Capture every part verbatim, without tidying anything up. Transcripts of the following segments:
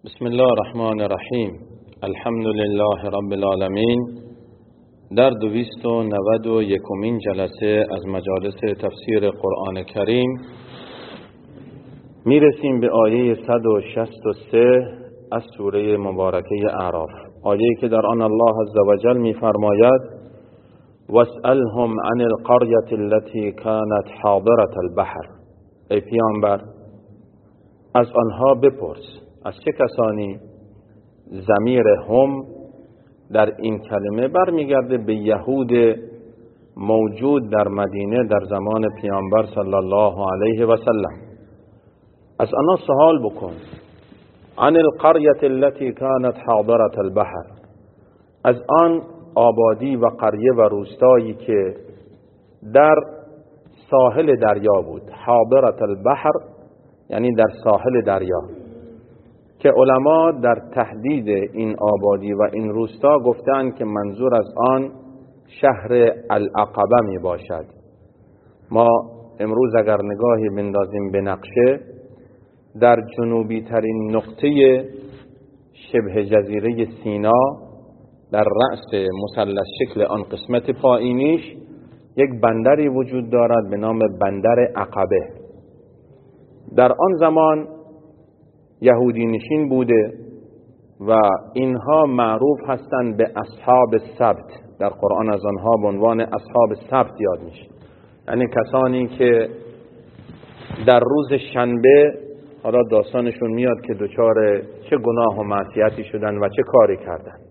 بسم الله الرحمن الرحیم. الحمد لله رب العالمین. در دویست و نود و یکمین جلسه از مجالس تفسیر قرآن کریم میرسیم به آیه صد و شصت و سه از سوره مبارکه اعراف، آیه‌ای که در آن الله عزوجل می‌فرماید واسألهم عن القرية التي كانت حاضرة البحر. ای پیامبر از آنها بپرس. از چه کسانی؟ ضمیر هم در این کلمه برمیگرده به یهود موجود در مدینه در زمان پیامبر صلی الله علیه و سلم. از آنها سوال بکن. عن القرية التي كانت حاضرة البحر، از آن آبادی و قریه و روستایی که در ساحل دریا بود. حاضرة البحر یعنی در ساحل دریا، که علما در تحدید این آبادی و این روستا گفتند که منظور از آن شهر العقبه می باشد. ما امروز اگر نگاهی بندازیم به نقشه، در جنوبی ترین نقطه شبه جزیره سینا در رأس مثلث شکل آن قسمت پایینیش یک بندری وجود دارد به نام بندر عقبه. در آن زمان یهودی نشین بوده و اینها معروف هستند به اصحاب السبت. در قرآن از آنها به عنوان اصحاب السبت یاد میشه، یعنی کسانی که در روز شنبه، حالا داستانشون میاد که دچار چه گناه و معصیتی شدن و چه کاری کردند.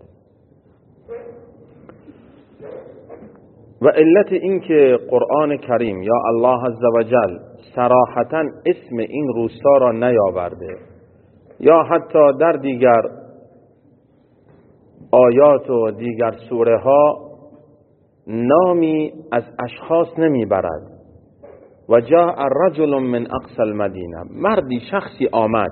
و علت این که قرآن کریم یا الله عزوجل صراحتاً اسم این روستا را نیاورده یا حتی در دیگر آیات و دیگر سوره ها نامی از اشخاص نمیبرد. و جاء رجل من اقصى المدینه، مردی شخصی آمد.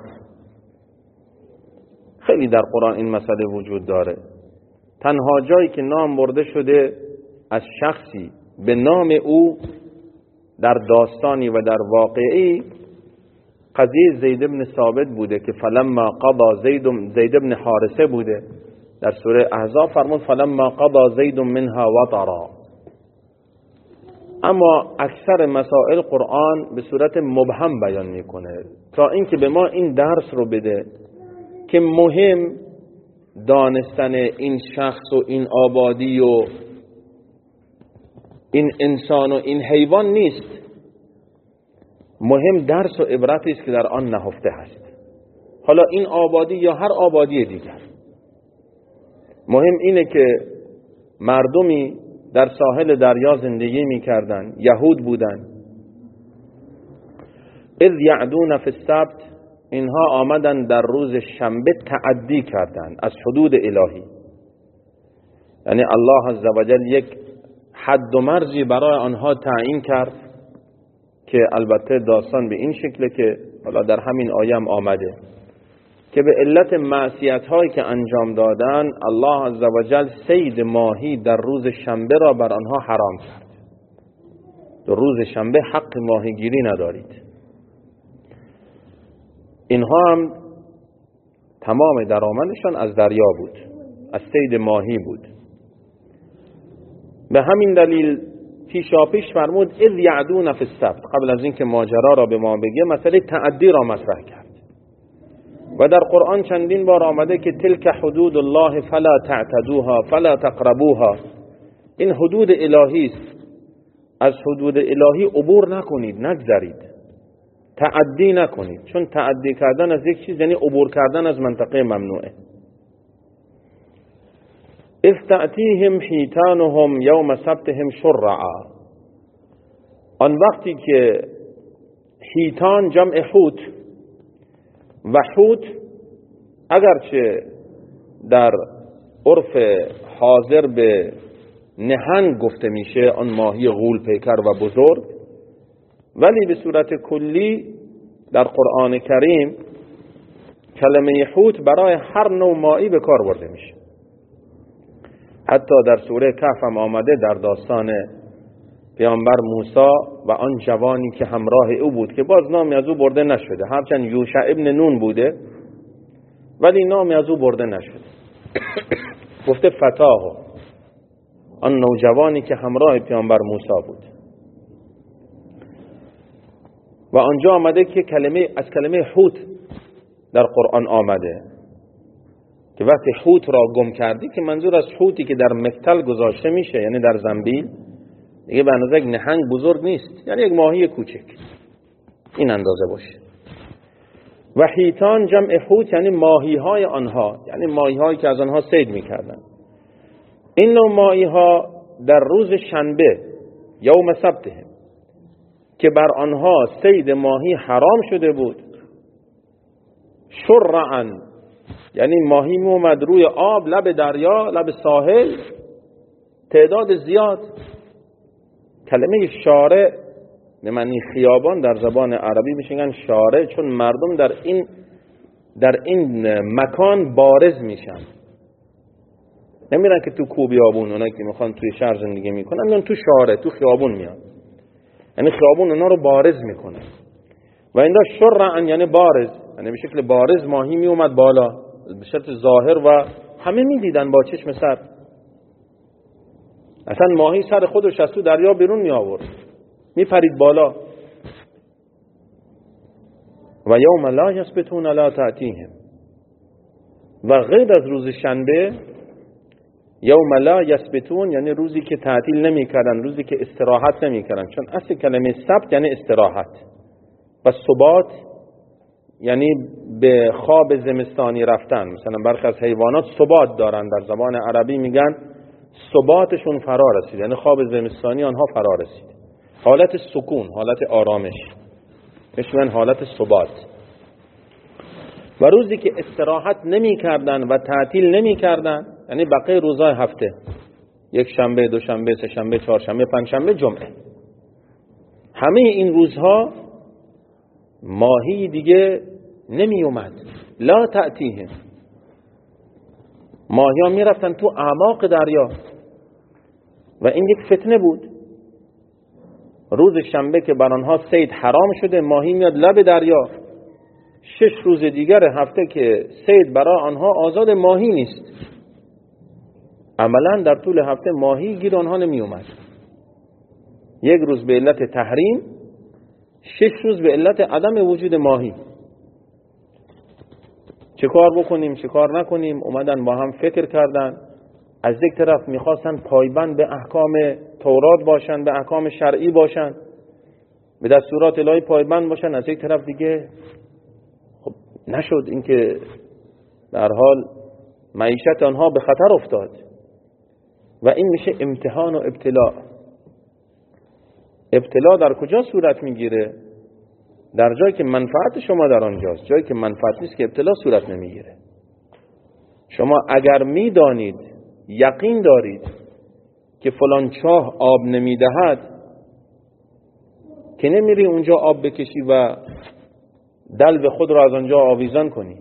خیلی در قرآن این مسئله وجود داره. تنها جایی که نام برده شده از شخصی به نام او در داستانی و در واقعی قضیه زید بن ثابت بوده که فلما قضا زید زید بن حارثه بوده. در سوره احزاب فرمود فلما قضا زید منها وطرا. اما اکثر مسائل قرآن به صورت مبهم بیان میکنه تا اینکه به ما این درس رو بده که مهم دانستن این شخص و این آبادی و این انسان و این حیوان نیست. مهم درس و عبرتی است که در آن نهفته هست. حالا این آبادی یا هر آبادی دیگر، مهم اینه که مردمی در ساحل دریا زندگی می‌کردند، یهود بودند. اذ یعدون فی السبت، اینها آمدن در روز شنبه تعدی کردند از حدود الهی. یعنی الله عزوجل یک حد و مرزی برای آنها تعیین کرد که البته داستان به این شکله که حالا در همین آیه هم آمده که به علت معصیت هایی که انجام دادن الله عزوجل صید ماهی در روز شنبه را بر آنها حرام کرد. در روز شنبه حق ماهیگیری ندارید. اینها هم تمام درآمدشان از دریا بود، از صید ماهی بود. به همین دلیل پیشاپیش فرمود اذ یعدون فی السبت، قبل از اینکه ماجرا را به ما بگه مسئله تعدی را مطرح کرد. و در قرآن چندین بار آمده که تلک حدود الله فلا تعتدوها فلا تقربوها. این حدود الهی است، از حدود الهی عبور نکنید، نگذرید، تعدی نکنید، چون تعدی کردن از یک چیز یعنی عبور کردن از منطقه ممنوعه. اذ تأتیهم حیتانهم یوم سبتهم شرعا، آن وقتی که حیتان جمع حوت و حوت اگرچه در عرف حاضر به نهنگ گفته میشه، آن ماهی غول پیکر و بزرگ، ولی به صورت کلی در قرآن کریم کلمه حوت برای هر نوع ماهی به کار برده میشه. حتی در سوره کهف هم آمده در داستان پیامبر موسی و آن جوانی که همراه او بود که باز نامی از او برده نشده، هرچند یوشع ابن نون بوده ولی نامی از او برده نشد. گفته فتاه، آن نوجوانی که همراه پیامبر موسی بود. و آنجا آمده که کلمه از کلمه حوت در قرآن آمده که وقتی حوت را گم کردی، که منظور از حوتی که در مکتل گذاشته میشه، یعنی در زنبیل، دیگه به اندازه یک نهنگ بزرگ نیست، یعنی یک ماهی کوچک، این اندازه باشه. و حیتان جمع حوت یعنی ماهی های آنها، یعنی ماهی هایی که از آنها صید میکردن. این نوع ماهی ها در روز شنبه یوم سبتهم که بر آنها صید ماهی حرام شده بود، شرعا یعنی ماهی مومد روی آب، لب دریا، لب ساحل، تعداد زیاد. کلمه شارع به معنی خیابان در زبان عربی میشن شارع، چون مردم در این در این مکان بارز میشن، نمیرن که تو کوبیابون، اونایی که میخوان توی شهر زندگی میکنن میان تو شارع، تو خیابون میان، یعنی خیابون اونا رو بارز میکنه. و اینجا شرعا یعنی بارز، یعنی به شکل بارز ماهی میومد بالا به شکل ظاهر و همه میدیدن با چشم سر. اصلا ماهی سر خودش از تو دریا بیرون می آورد، می پرید بالا. و یوم لا یثبتون لا تأتیهم، و غیر از روز شنبه، یوم لا یثبتون یعنی روزی که تعطیل نمی کردن، روزی که استراحت نمی کردن، چون اصل کلمه سبت یعنی استراحت و ثبات یعنی به خواب زمستانی رفتن. مثلا برخی از حیوانات ثبات دارن، در زبان عربی میگن ثباتشون فرا رسید، یعنی خواب زمستانی آنها فرا رسید، حالت سکون، حالت آرامش، میشن حالت ثبات. و روزی که استراحت نمی کردن و تعطیل نمی کردن یعنی بقیه روزهای هفته، یک شنبه، دو شنبه، سه شنبه، چهار شنبه، پنج شنبه، جمعه، همه این روزها ماهی دیگه نمی اومد. لا تأتیهم، ماهی ها می رفتن تو اعماق دریا و این یک فتنه بود. روز شنبه که بر آنها صید حرام شده، ماهی میاد لب دریا. شش روز دیگر هفته که صید برای آنها آزاد، ماهی نیست. عملا در طول هفته ماهی گیر آنها نمی اومد. یک روز به علت تحریم، شش روز به علت عدم وجود ماهی. چه کار بکنیم چه کار نکنیم؟ اومدن با هم فکر کردن. از یک طرف میخواستن پایبند به احکام تورات باشن، به احکام شرعی باشن، به دستورات الهی پایبند باشن. از یک طرف دیگه خب نشد، اینکه در حال معیشت آنها به خطر افتاد و این میشه امتحان و ابتلا. ابتلا در کجا صورت میگیره؟ در جایی که منفعت شما در آنجاست. جایی که منفعت نیست که ابتلا صورت نمیگیره. شما اگر میدانید، یقین دارید که فلان چاه آب نمیدهد، که نمیری اونجا آب بکشی و دلو خود را از آنجا آویزان کنی.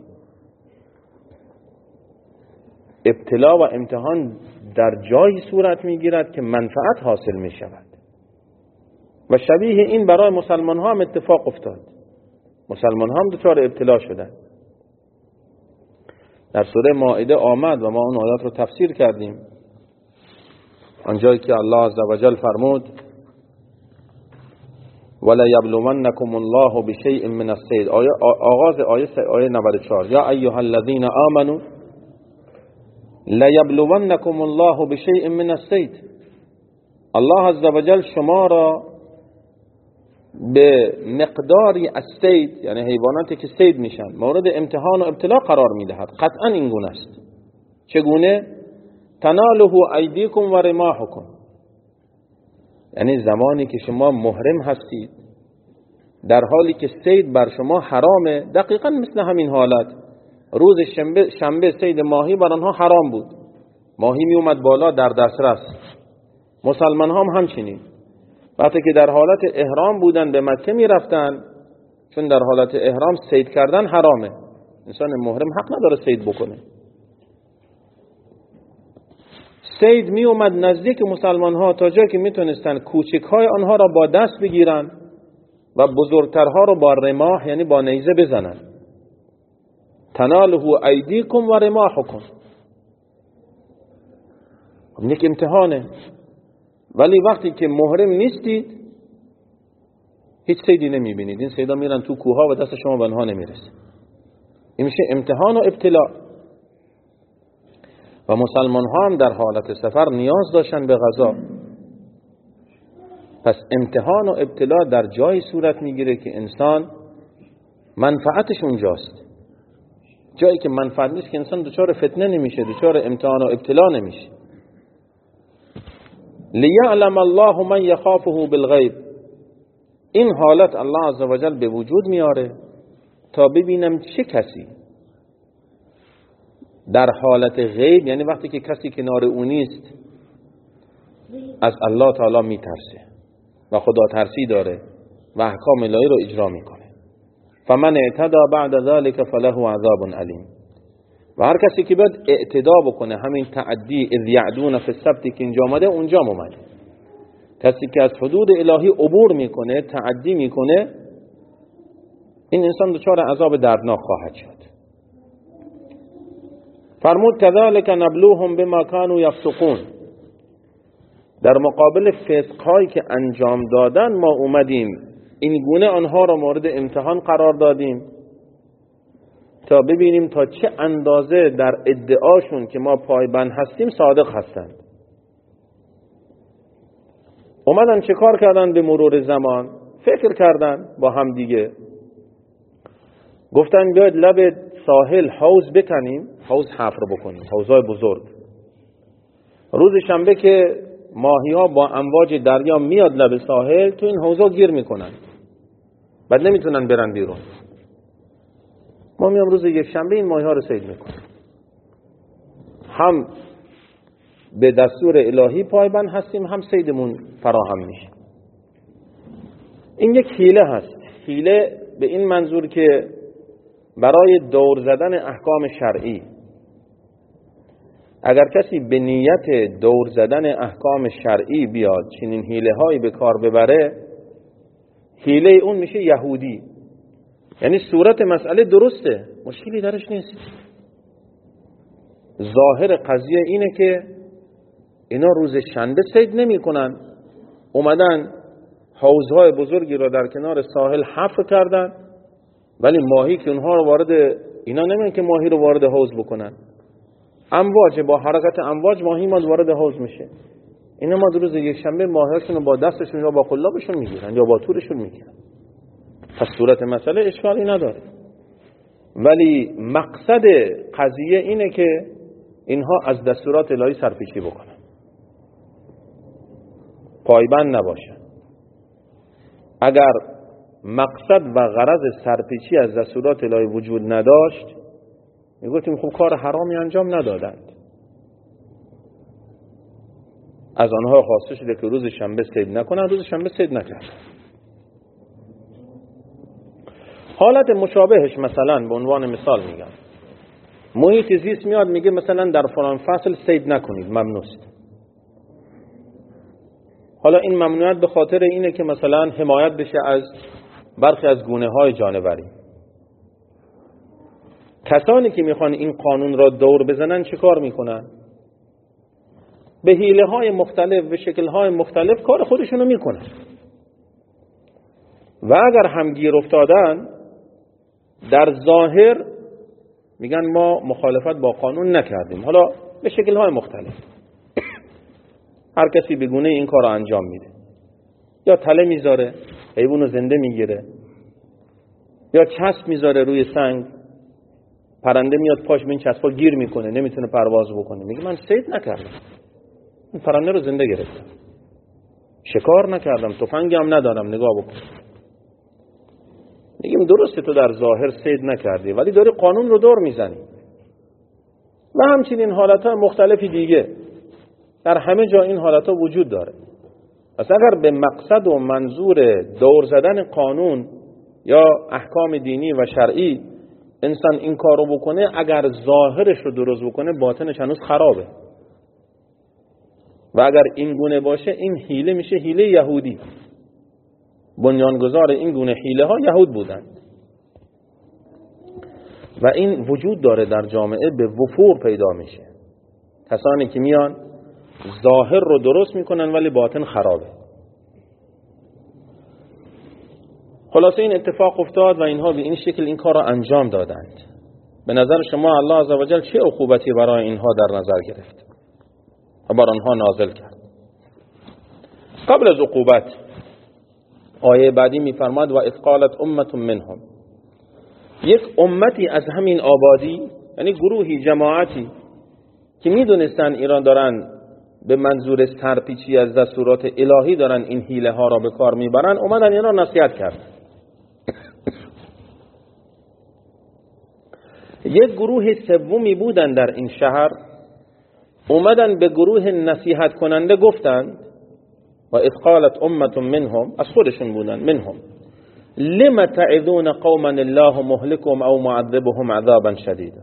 ابتلا و امتحان در جایی صورت میگیرد که منفعت حاصل میشود. و شبیه این برای مسلمان ها هم اتفاق افتاد. مسلمان ها هم دچار ابتلا شدند. در سوره مائده آمد و ما اون آیات رو تفسیر کردیم، آنجایی که الله عزوجل فرمود ولا یبلونکم الله بشیء من الصید، آغاز آیه آیه نود و چهار، یا ایها الذین آمنوا لا یبلونکم الله بشیء من الصید، الله عزوجل شما را به مقداری از صید، یعنی حیواناتی که صید میشن، مورد امتحان و ابتلا قرار میدهد. قطعا این گونه است. چگونه؟ تناله ایدیکم و رماحکم، یعنی زمانی که شما محرم هستید در حالی که صید بر شما حرامه. دقیقا مثل همین حالت روز شنبه, شنبه صید ماهی بر آنها حرام بود، ماهی می اومد بالا در دسترس. مسلمان هم همچنین وقتی که در حالت احرام بودن به مکه می رفتن، چون در حالت احرام صید کردن حرامه، انسان محرم حق نداره صید بکنه. صید می اومد نزدیک مسلمان ها تا جایی که می تونستن کوچک های آنها را با دست بگیرن و بزرگترها را با رماح یعنی با نیزه بزنن. تناله ایدیکم و رماحکم. یک امتحانه، ولی وقتی که محرم نیستید هیچ صیدی نمیبینید. این صیدا میرن تو کوها و دست شما به آنها نمیرسه. این میشه امتحان و ابتلا. و مسلمان ها هم در حالت سفر نیاز داشتن به غذا. پس امتحان و ابتلا در جای صورت میگیره که انسان منفعتش اونجاست. جایی که منفعت نیست که انسان دچار فتنه نمیشه، دچار امتحان و ابتلا نمیشه. لیعلم الله من یخافه بالغیب. این حالت الله عزوجل به وجود میاره تا ببینم چه کسی در حالت غیب، یعنی وقتی که کسی کنار او نیست، از الله تعالی میترسه و خدا ترسی داره و احکام الهی رو اجرا میکنه. فمن اعتدى بعد ذلك فله عذاب علیم. و هر کسی که باید اعتدا بکنه، همین تعدی اذ یعدون فی السبت که اینجا آمده اونجا اومده، کسی که از حدود الهی عبور میکنه، تعدی میکنه، این انسان دچار عذاب دردناک خواهد شد. فرمود کذالک نبلوهم بما كانوا یفسقون. در مقابل فسق‌هایی که انجام دادن ما اومدیم این گونه آنها را مورد امتحان قرار دادیم تا ببینیم تا چه اندازه در ادعاشون که ما پایبند هستیم صادق هستند. اومدن چه کار کردن؟ به مرور زمان فکر کردن با هم دیگه، گفتن بیاید لب ساحل حوض بکنیم، حوض حفر بکنیم، حوضای بزرگ. روز شنبه که ماهی ها با امواج دریا میاد لب ساحل، تو این حوضا گیر میکنن، بعد نمیتونن برن بیرون. ما میام روز یک شنبه این ماهی ها رو صید میکنیم. هم به دستور الهی پایبند هستیم، هم صیدمون فراهم میشه. این یک حیله هست. حیله به این منظور که برای دور زدن احکام شرعی، اگر کسی به نیت دور زدن احکام شرعی بیاد چنین حیله هایی به کار ببره، حیله اون میشه یهودی. یعنی صورت مسئله درسته، مشکلی درش نیست. ظاهر قضیه اینه که اینا روز شنبه صید نمی کنن، اومدن حوضهای بزرگی را در کنار ساحل حفر کردن، ولی ماهی که اونها رو وارد، اینا نمیگن که ماهی رو وارد حوض بکنن، امواج، با حرکت امواج ماهی ما وارد حوض میشه. اینا ما روز یک شنبه ماهیاشون رو با دستشون یا با قلابشون میگیرن یا با تورشون میگیرن. پس صورت مسئله اشکالی نداره، ولی مقصد قضیه اینه که اینها از دستورات الهی سرپیچی بکنن، پایبند نباشن. اگر مقصد و غرض سرپیچی از دستورات الهی وجود نداشت، میگفتیم خب کار حرامی انجام ندادند. از آنها خواسته شده که روز شنبه صید نکنن، روز شنبه صید نکردن. حالت مشابهش مثلا به عنوان مثال میگم، محیط زیست میاد میگه مثلا در فلان فصل صید نکنید، ممنوع است. حالا این ممنوعیت به خاطر اینه که مثلا حمایت بشه از برخی از گونه های جانوری. کسانی که میخوان این قانون را دور بزنن چه کار میکنن؟ به حیله های مختلف، به شکل های مختلف کار خودشونو میکنن و اگر هم گیر افتادن در ظاهر میگن ما مخالفت با قانون نکردیم، حالا به شکل های مختلف هر کسی به گونه این کار رو انجام میده. یا تله میذاره حیوانو زنده میگیره، یا چسب میذاره روی سنگ، پرنده میاد پاش به این چسبا گیر میکنه، نمیتونه پرواز بکنه، میگه من صید نکردم، این پرنده رو زنده گرفتم، شکار نکردم، تفنگی هم ندارم، نگاه بکن. میگیم درسته تو در ظاهر صید نکردی، ولی داری قانون رو دور میزنی. و همچنین حالتهای مختلفی دیگه در همه جا این حالتها وجود داره. پس اگر به مقصد و منظور دور زدن قانون یا احکام دینی و شرعی انسان این کارو بکنه، اگر ظاهرش رو درست بکنه باطنش هنوز خرابه. و اگر این گونه باشه این حیله میشه حیله یهودی. بنیانگذار این گونه حیله ها یهود بودند. و این وجود داره در جامعه، به وفور پیدا میشه. کسانی که میان ظاهر رو درست میکنن ولی باطن خرابه. خلاصه این اتفاق افتاد و اینها به این شکل این کار را انجام دادند. به نظر شما الله عزوجل چه عقوبتی برای اینها در نظر گرفت و بر آنها نازل کرد؟ قبل از عقوبت آیه بعدی میفرماد و اذ قالت امة منهم، یک امتی از همین آبادی، یعنی گروهی، جماعتی که میدونستن ایران دارن به منظور سرپیچی از دستورات الهی دارن این حیله ها را به کار میبرن، اومدن اینا نصیحت کرد. یک گروه سومی بودن در این شهر، اومدن به گروه نصیحت کننده گفتند و اذ قالت امة منهم، از خودشون بودن، منهم لم تعظون قوما الله مهلكهم او معذبهم عذابا شدیدا،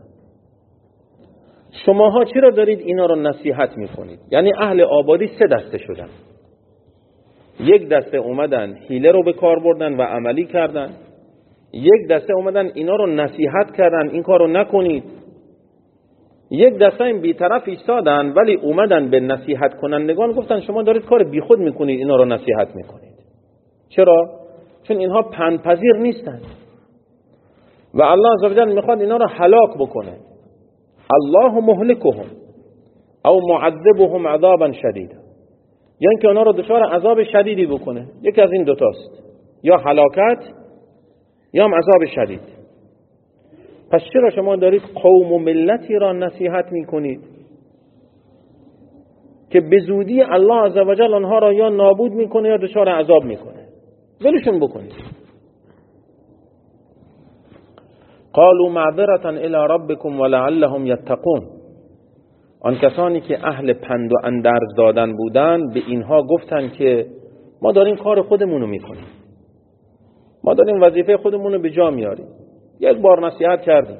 شماها چرا دارید اینا رو نصیحت میکنید؟ یعنی اهل آبادی سه دسته شدن. یک دسته اومدن حیله رو به کار بردن و عملی کردن، یک دسته اومدن اینا رو نصیحت کردن این کار رو نکنید، یک دسته این بی‌طرف ایستادن ولی اومدن به نصیحت کنندگان گفتن شما دارید کار بیخود میکنید، اینا رو نصیحت میکنید. چرا؟ چون اینها پندپذیر نیستن و الله عزوجل میخواد اینا رو هلاک بکنه. الله مهلكهم او معذبهم عذابا شدیدا، یعنی که اونا رو دچار عذاب شدیدی بکنه. یکی از این دوتاست، یا هلاکت یا هم عذاب شدید. پس چرا شما دارید قوم و ملتی را نصیحت میکنید که به زودی الله عزوجل آنها را یا نابود میکنه یا دچار عذاب میکنه؟ ولشون بکنید. قالوا معذرة الى ربكم ولعلهم يتقون، آن کسانی که اهل پند و اندرز دادن بودند به اینها گفتند که ما داریم کار خودمونو میکنیم، ما داریم وظیفه خودمونو به جا میاریم. یک بار نصیحت کردیم،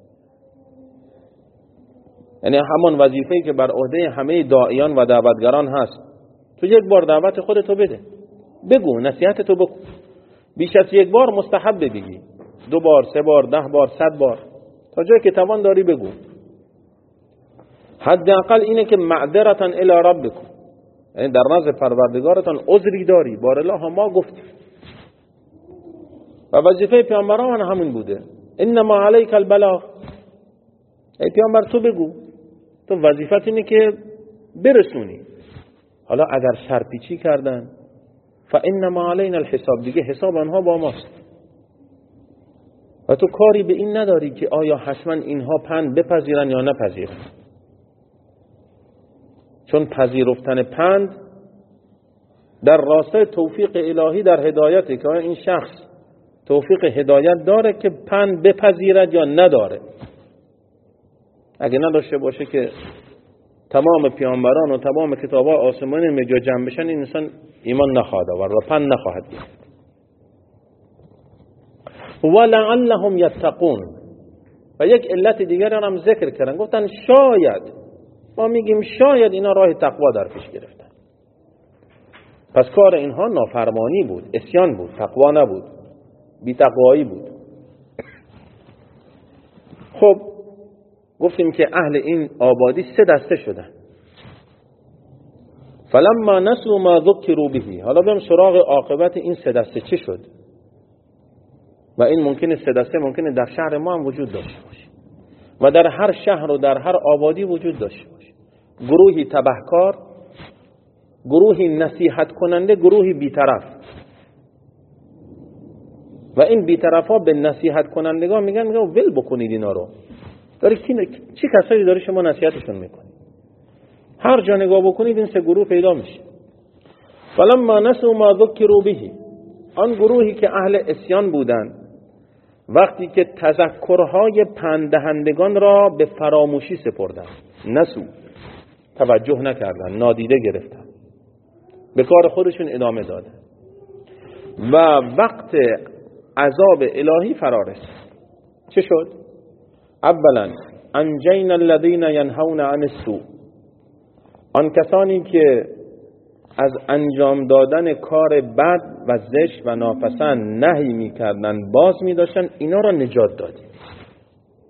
یعنی همان وظیفه‌ای که بر عهده همه داعیان و دعوتگران هست. تو یک بار دعوت خودتو بده، بگو، نصیحتتو بکن. بیش از یک بار مستحب بگی، دو بار، سه بار، ده بار، صد بار، تا جایی که توان داری بگو. حداقل اینه که معذرة الی ربکم، یعنی در نزد پروردگارتان عذری داری، بار الله ما گفتیم. و وظیفه پیامبران همین بوده، انما علیک البلاغ، ای پیامبر تو بگو، تو وظیفت اینه که برسونی. حالا اگر سرپیچی کردن فانما علینا الحساب، دیگه حساب آنها با ماست و تو کاری به این نداری که آیا حتما اینها پند بپذیرن یا نپذیرن. چون پذیرفتن پند در راستای توفیق الهی در هدایته که این شخص توفیق هدایت داره که پند بپذیرد یا نداره. اگه نداشته باشه که تمام پیامبران و تمام کتاب‌ها آسمانی مجا جمع بشن، این انسان ایمان نخواهد آورد و پند نخواهد گرفت. ولعلهم یتقون، و یک علت دیگر هم ذکر کردن، گفتن شاید، ما میگیم شاید اینا راه تقوا در پیش گرفتن. پس کار اینها نافرمانی بود، عصیان بود، تقوا نبود، بی تقوایی بود. خب گفتیم که اهل این آبادی سه دسته شدن. فلما نسوا ما ذکروا به، حالا بریم سراغ عاقبت این سه دسته چه شد. و این ممکنه سه دسته ممکنه در شهر ما هم وجود داشته باشه و در هر شهر و در هر آبادی وجود داشته باشه. گروهی تبهکار، گروهی نصیحت کننده، گروهی بیطرف. و این بیطرف ها به نصیحت کنندگان میگن میگن ول بکنید اینا رو. داری چی کسایی داری شما نصیحتشون میکنید؟ هر جا نگاه بکنید این سه گروه پیدا میشه. فلما نسوا ما ذکروا به، آن گروهی که اهل عصیان بودند وقتی که تذکرهای پندهندگان را به فراموشی سپردند، نسو، توجه نکردند، نادیده گرفتند، به کار خودشون ادامه دادند و وقت عذاب الهی فرا رسید. چه شد؟ اولا انجینا الذین ینهون عن السوء، آن کسانی که از انجام دادن کار بد و زشت و ناپسند نهی می‌کردند، باز می‌داشتن، اینا را نجات دادیم.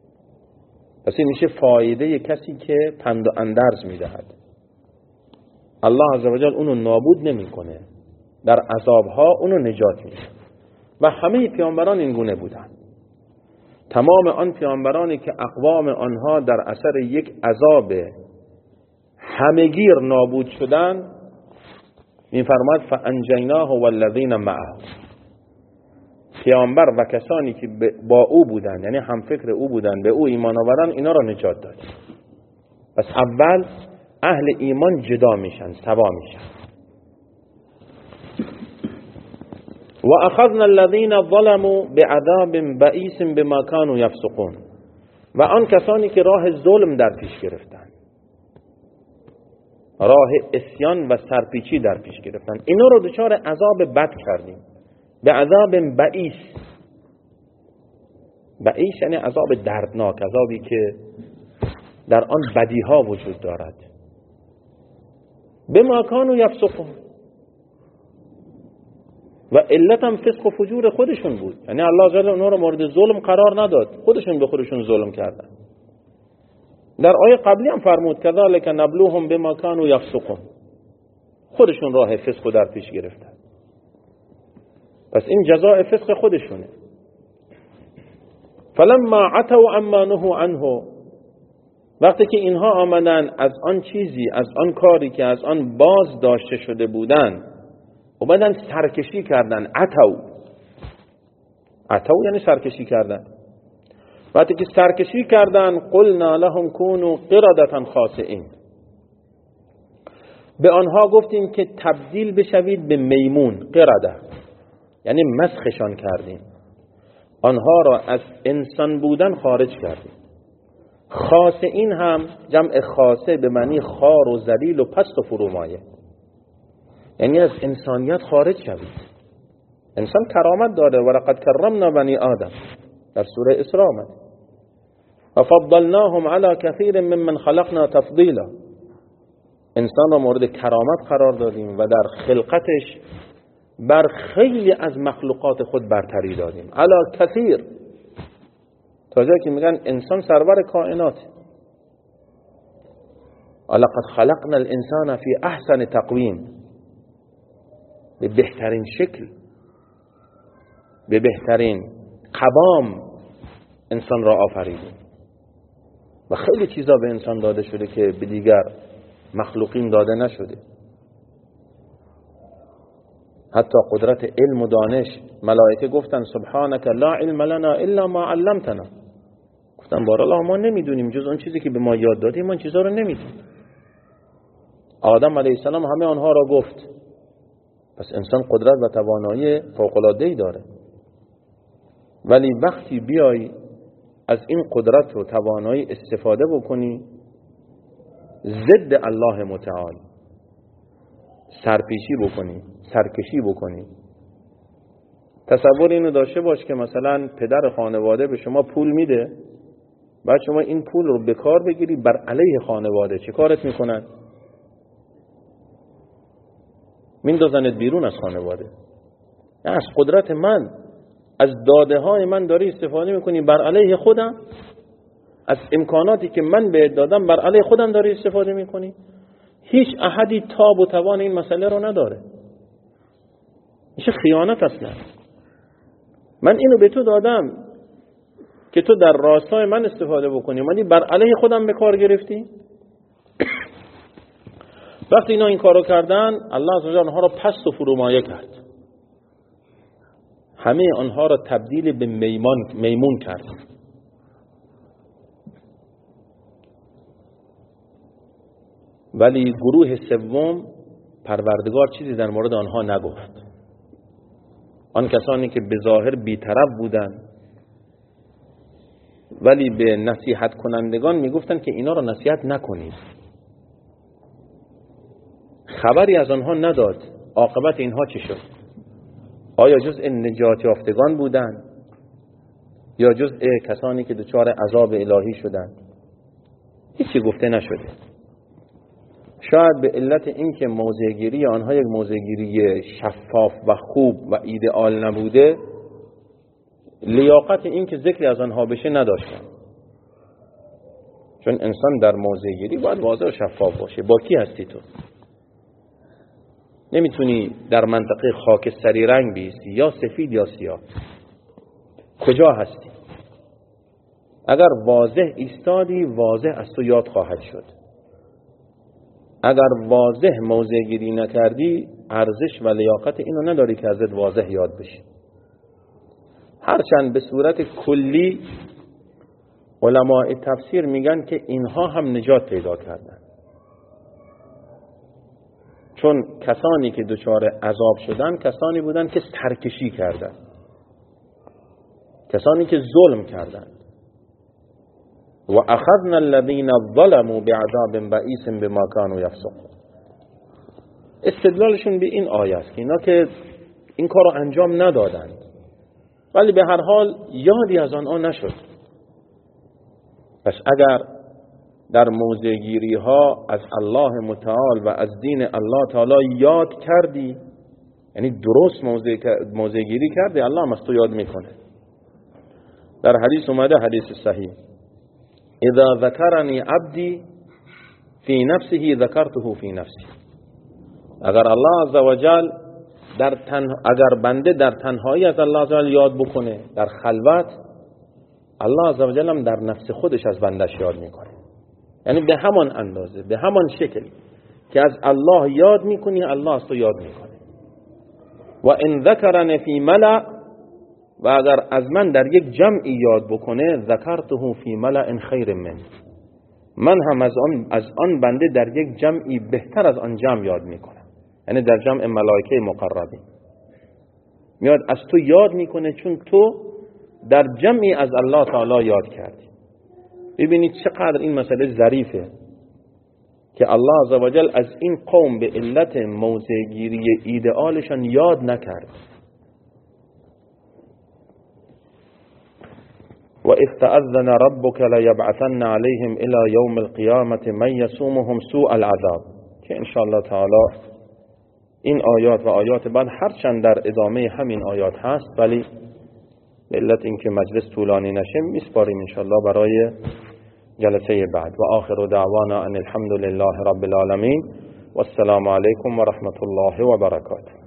پس این میشه فایده کسی که پند و اندرز میدهد. الله عزوجل اونو نابود نمیکنه، در عذابها اونو نجات میده. و همه پیامبران این گونه بودن. تمام آن پیامبرانی که اقوام آنها در اثر یک عذاب همگیر نابود شدن، میفرماد فانجیناه والذین معه، پیامبر و کسانی که با او بودن، یعنی هم فکر او بودن، به او ایمان آورن، اینا را نجات داد. پس اول اهل ایمان جدا میشن، سوا میشن. و اخذنا الذين ظلموا بعذاب بئیس بما كانوا يفسقون، و آن کسانی که راه ظلم در پیش گرفتن، راه عصیان و سرپیچی در پیش گرفتن، اینا رو دچار عذاب بد کردیم. به عذاب بئیس، بئیس یعنی عذاب دردناک، عذابی که در آن بدی ها وجود دارد. بما كانوا يفسقون، و علتم فسق و فجور خودشون بود، یعنی الله جل اونها رو مورد ظلم قرار نداد، خودشون به خودشون ظلم کردن. در آیه قبلی هم فرمود کذالک نبلوهم بما كانوا يفسقون، خودشون راه فسق رو در پیش گرفتن. پس این جزاء فسق خودشونه. فلما عتوا عما نهوا عنه، وقتی که اینها آمدن از آن چیزی، از آن کاری که از آن باز داشته شده بودن، و بعدن سرکشی کردن. عتو عتو یعنی سرکشی کردن. وقتی که سرکشی کردن قلنا لهم كونوا قردة خاسئین، به آنها گفتیم که تبدیل بشوید به میمون. قرده یعنی مسخشان کردیم، آنها را از انسان بودن خارج کردیم. خاسئین هم جمع خاسه به معنی خار و ذلیل و پست و فرومایه، یعنی از انسانیت خارج شوید. انسان کرامت داره، ولقد کرمنا بنی آدم در سوره اسراء آمد. و فضلناهم علی کثیر ممن خلقنا تفضیلا، انسان را مورد کرامت قرار دادیم و در خلقتش بر خیلی از مخلوقات خود برتری دادیم. علی کثیر، تا جایی که میگن انسان سرور کائنات. ولقد خلقنا الانسان فی احسن تقویم، به بهترین شکل، به بهترین قوام انسان را آفریدیم. و خیلی چیزا به انسان داده شده که به دیگر مخلوقین داده نشده. حتی قدرت علم و دانش، ملائکه گفتن سبحانك لا علم لنا الا ما علمتنا، گفتن بار الله ما نمیدونیم جز اون چیزی که به ما یاد دادی، ما چیزا رو نمیدونیم. آدم علیه السلام همه آنها را گفت. پس انسان قدرت و توانایی فوق‌العاده‌ای داره، ولی وقتی بیای از این قدرت و توانایی استفاده بکنی ضد الله متعال، سرپیچی بکنی، سرکشی بکنی. تصور اینو داشته باش که مثلا پدر خانواده به شما پول میده، بعد شما این پول رو به کار بگیری بر علیه خانواده، چه کارت میکنن؟ میندازنت بیرون از خانواده. از قدرت من، از داده های من داری استفاده میکنی بر علیه خودم، از امکاناتی که من بهت دادم بر علیه خودم داری استفاده میکنی. هیچ احدی تاب و توان این مسئله رو نداره. میشه خیانت اصلا. من اینو به تو دادم که تو در راستای من استفاده بکنی، ولی بر علیه خودم به کار گرفتی. وقتی اینا این کارو کردن الله عزوجل آنها را پست و فرومایه کرد، همه آنها را تبدیل به میمون میمون کرد. ولی گروه سوم پروردگار چیزی در مورد آنها نگفت. آن کسانی که به ظاهر بی‌طرف بودند ولی به نصیحت کنندگان میگفتن که اینا را نصیحت نکنید، خبری از آنها نداد عاقبت اینها چی شد. آیا جزء نجات یافتگان بودند یا جزء کسانی که دچار عذاب الهی شدند؟ هیچی گفته نشده. شاید به علت اینکه موضع‌گیری آنها یک موضع‌گیری شفاف و خوب و ایدئال نبوده، لیاقت این که ذکری از آنها بشه نداشتن. چون انسان در موضع گیری باید واضح و شفاف باشه. با کی هستی تو؟ نمیتونی در منطقه خاکستری رنگ بیستی، یا سفید یا سیاه. کجا هستی؟ اگر واضح ایستادی، واضح از تو یاد خواهد شد. اگر واضح موضع گیری نکردی، ارزش و لیاقت اینو نداری که ازت واضح یاد بشی. هرچند به صورت کلی علماء تفسیر میگن که اینها هم نجات پیدا کردن، چون کسانی که دچار عذاب شدن کسانی بودن که سرکشی کردن، کسانی که ظلم کردن. و اخذنا الذين ظلموا بعذاب بئیس بما كانوا يفسقون. استدلالشون به این آیه است که اینا که این کارو انجام ندادند، ولی به هر حال یادی از آنها نشد. پس اگر در موضع گیری ها از الله متعال و از دین الله تعالی یاد کردی، یعنی درست موضع موضع گیری کردی، الله هم از تو یاد میکنه. در حدیث اومده، حدیث صحیح، اذا ذکرنی عبدی فی نفسه ذکرته فی نفسی. اگر الله عزوجل در تن... اگر بنده در تنهایی از الله عزوجل یاد بکنه، در خلوت، الله عزوجل هم در نفس خودش از بندش یاد میکنه. یعنی به همان اندازه، به همان شکل که از الله یاد میکنی، الله از تو یاد میکنه. و ان ذکرن فی ملأ، و اگر از من در یک جمعی یاد بکنه، ذکرته فی ملأ خیر من، من هم از آن از آن بنده در یک جمعی بهتر از آن جمع یاد میکنم. یعنی در جمع ملائکه مقربین میاد از تو یاد میکنه، چون تو در جمعی از الله تعالی یاد کردی. ببینید چقدر این مسئله ظریفه که الله عزوجل از این قوم به علت موضعگیری ایدئالشان یاد نکرد. و استأذن ربک لیبعثن علیهم الی یوم القیامة من یسومهم سوء العذاب، که انشاءالله تعالی این آیات و آیات بعد هرچند در ادامه همین آیات هست، ولی به علت اینکه مجلس طولانی نشه میسپاریم انشاءالله برای جلسه بعد. و آخر دعوانا ان الحمد لله رب العالمین و السلام علیکم و رحمت الله و برکاته.